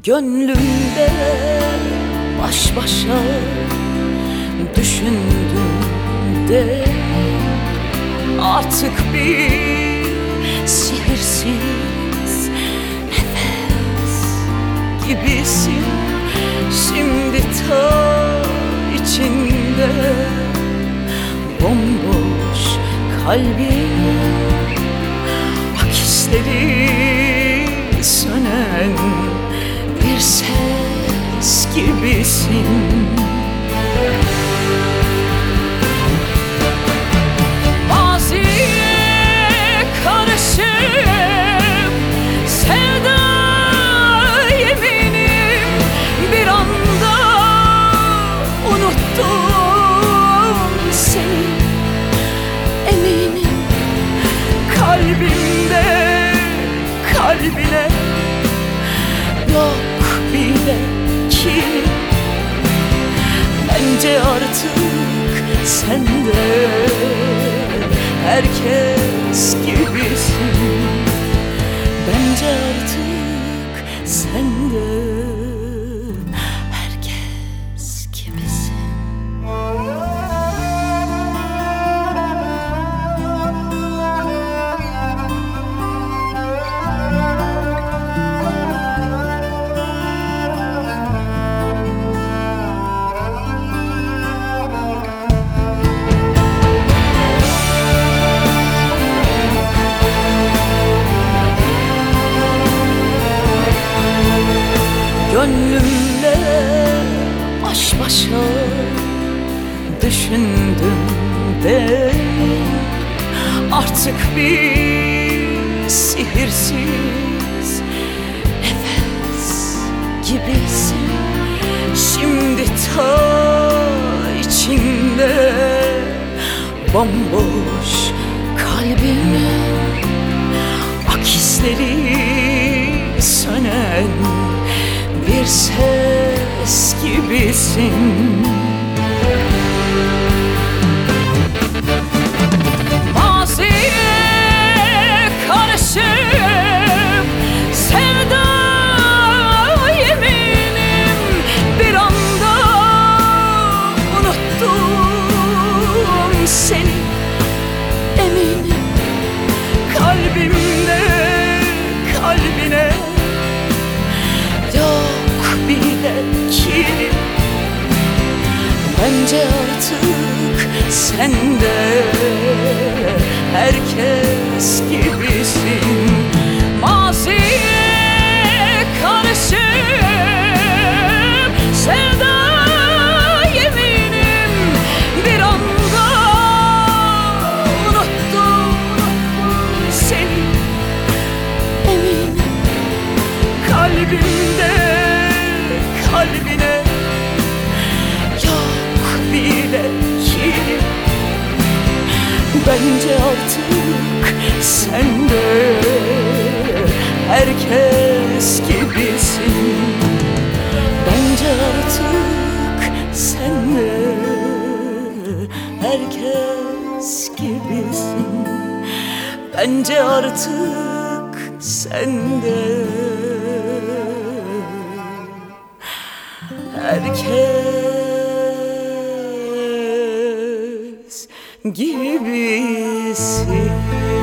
Gönlümde baş başa düşündüm de artık bir sihirsiz nefes gibisin. Şimdi ta içinde bomboş kalbim, akisleri sönen bir ses gibisin. Maziye karışıp sevda yeminim, bir anda unuttum seni. Eminim kalbimde kalbine yok bile ki. Bence artık sen de herkes gibisin. Bence artık sen de herkes gibisin. Gönlümle baş başa düşündüm de artık bir sihirsiz nefes gibisin. Şimdi ta içinde bomboş kalbimin, akisleri sönen bir ses gibisin. Maziye karışıp sevda yeminim, bir anda unuttum seni. Eminim kalbimde kalbine yok bile ki. Bence artık sen de herkes gibisin. Maziye karışıp sevda yeminim, bir anda unuttum seni. Eminim kalbimde kalbine yok bile ki. Bence artık sen de herkes gibisin. Bence artık sen de herkes gibisin. Bence artık sen de herkes gibisin.